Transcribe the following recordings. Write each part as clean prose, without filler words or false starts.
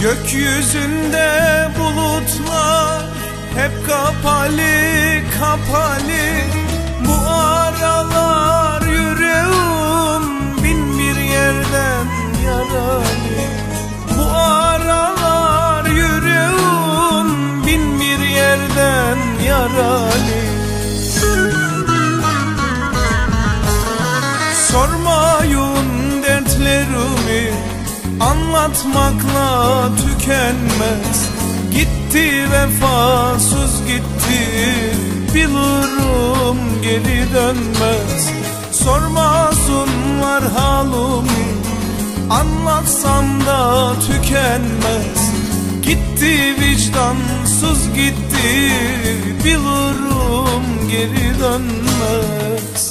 Gökyüzünde bulutlar hep kapalı kapalı. Bu aralar yüreğim bin bir yerden yaralı. Bu aralar yüreğim bin bir yerden yaralı. Sormayın dertlerimi, anlatmakla tükenmez. Gitti vefasız gitti, bilirim geri dönmez. Sormasınlar halimi, anlatsam da tükenmez. Gitti vicdansız gitti, bilirim geri dönmez.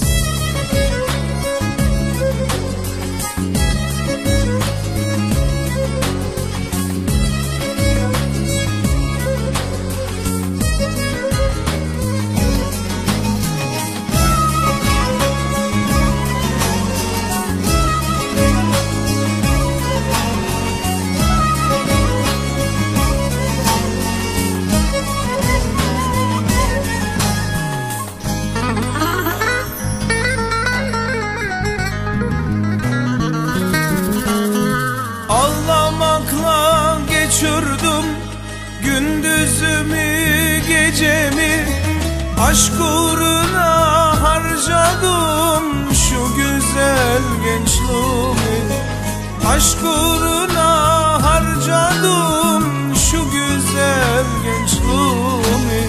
Ağlamakla geçirdim gündüzümü gecemi. Aşk uğruna harcadım şu güzel gençliğimi. Aşk uğruna harcadım şu güzel gençliğimi.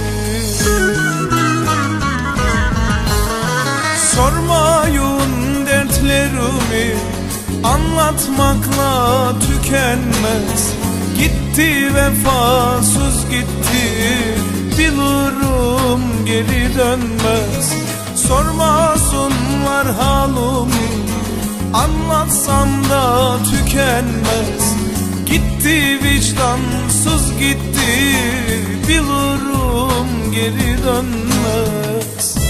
Sormayın dertlerimi, anlatmakla tükenmez. Gitti vefasız gitti, bilirim geri dönmez. Sormasınlar halimi, anlatsam da tükenmez. Gitti vicdansız gitti, bilirim geri dönmez.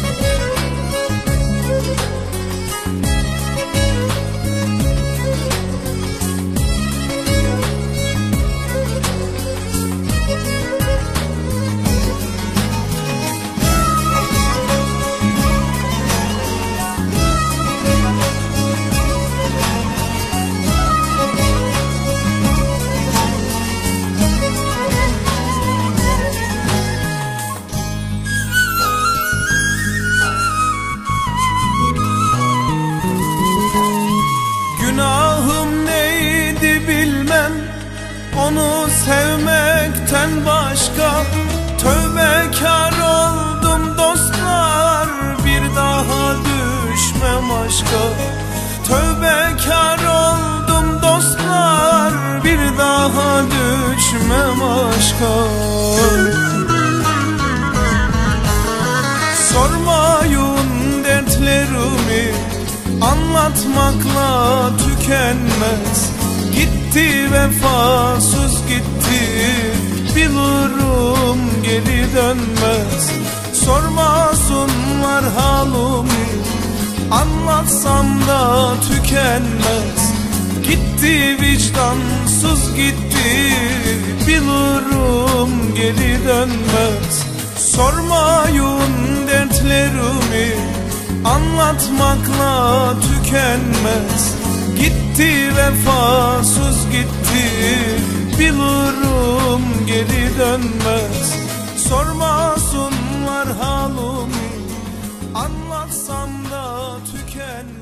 Günahım neydi bilmem, onu sevmekten başka. Tövbekar oldum dostlar, bir daha düşmem aşka. Tövbekar oldum dostlar, bir daha düşmem aşka. Sormayın dertlerimi, anlatmakla tükenmez. Gitti vefasız gitti, bilirim geri dönmez. Sormasınlar halimi, anlatsam da tükenmez. Gitti vicdansız gitti, bilirim geri dönmez. Sormayın dertlerimi, anlatmakla tükenmez. Gitti vefasız gitti, bilirim geri dönmez. Sormasınlar halimi, anlatsam da tükenmez.